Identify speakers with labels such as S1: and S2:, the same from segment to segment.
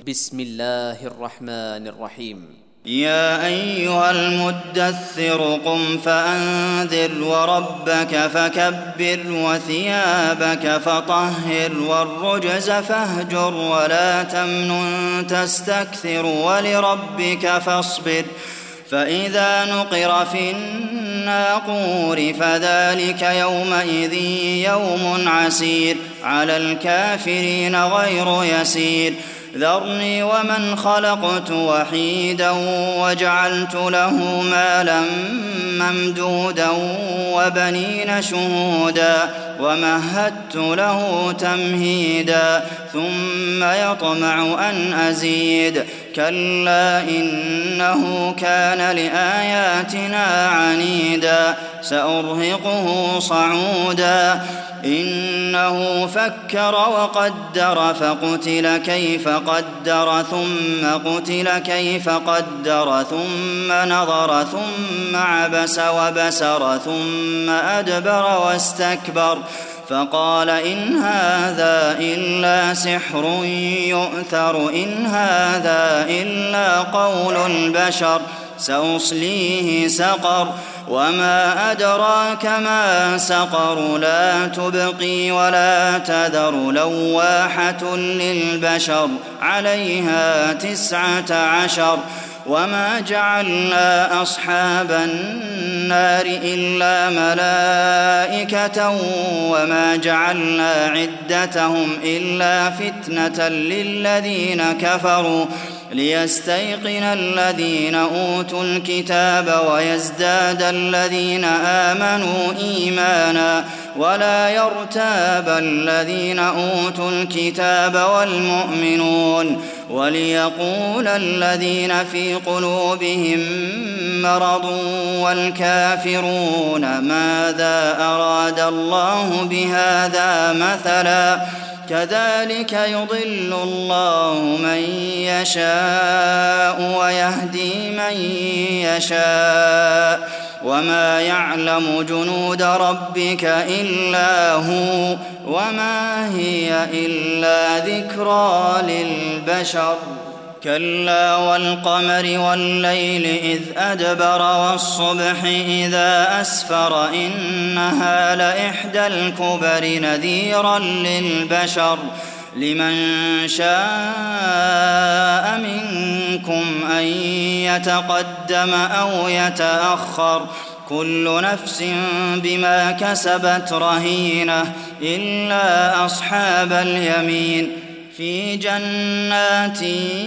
S1: بسم الله الرحمن الرحيم.
S2: يا أيها المدثر قم فأنذر وربك فكبر وثيابك فطهر والرجز فاهجر ولا تمنن تستكثر ولربك فاصبر فإذا نقر في الناقور فذلك يومئذ يوم عسير على الكافرين غير يسير ذرني ومن خلقت وحيدا وجعلت له مالا ممدودا وبنين شهودا ومهدت له تمهيدا ثم يطمع أن أزيد كلا إنه كان لآياتنا عنيدا سأرهقه صعودا إنه فكر وقدر فقتل كيف قدر ثم قتل كيف قدر ثم نظر ثم عبس وبسر ثم أدبر واستكبر فقال إن هذا إلا سحر يؤثر إن هذا إلا قول البشر سأصليه سقر وما أدراك ما سقر لا تبقي ولا تذر لواحة للبشر عليها 19 وما جعلنا أصحاب النار إلا ملائكة وما جعلنا عدتهم إلا فتنة للذين كفروا ليستيقن الذين أوتوا الكتاب ويزداد الذين آمنوا إيمانا ولا يرتاب الذين أوتوا الكتاب والمؤمنون وليقول الذين في قلوبهم مرض والكافرون ماذا أراد الله بهذا مثلا كذلك يضل الله من يشاء ويهدي من يشاء وما يعلم جنود ربك إلا هو وما هي إلا ذكرى للبشر كلا والقمر والليل إذ أدبر والصبح إذا أسفر إنها لإحدى الكبر نذيرا للبشر لمن شاء منكم أن يتقدم أو يتأخر كل نفس بما كسبت رهينة إلا أصحاب اليمين في جنات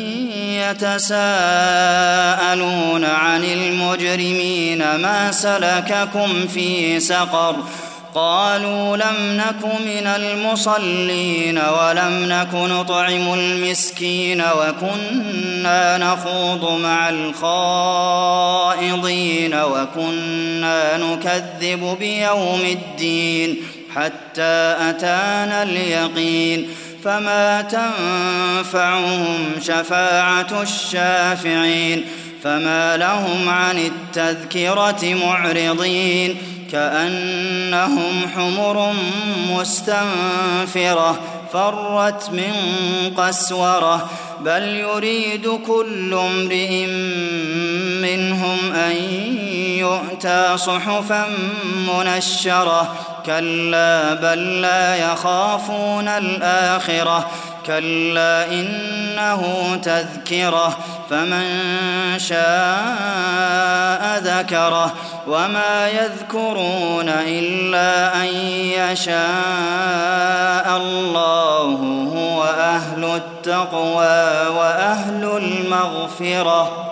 S2: يتساءلون عن المجرمين ما سلككم في سقر قالوا لم نك من المصلين ولم نك نطعم المسكين وكنا نخوض مع الخائضين وكنا نكذب بيوم الدين حتى أتانا اليقين فما تنفعهم شفاعة الشافعين فما لهم عن التذكرة معرضين كأنهم حمر مستنفرة فرت من قسورة بل يريد كل امرئ منهم أن يؤتى صحفا منشرة كلا بل لا يخافون الآخرة كلا إنه تذكرة فمن شاء ذكره وما يذكرون إلا أن يشاء الله هو أهل التقوى وأهل المغفرة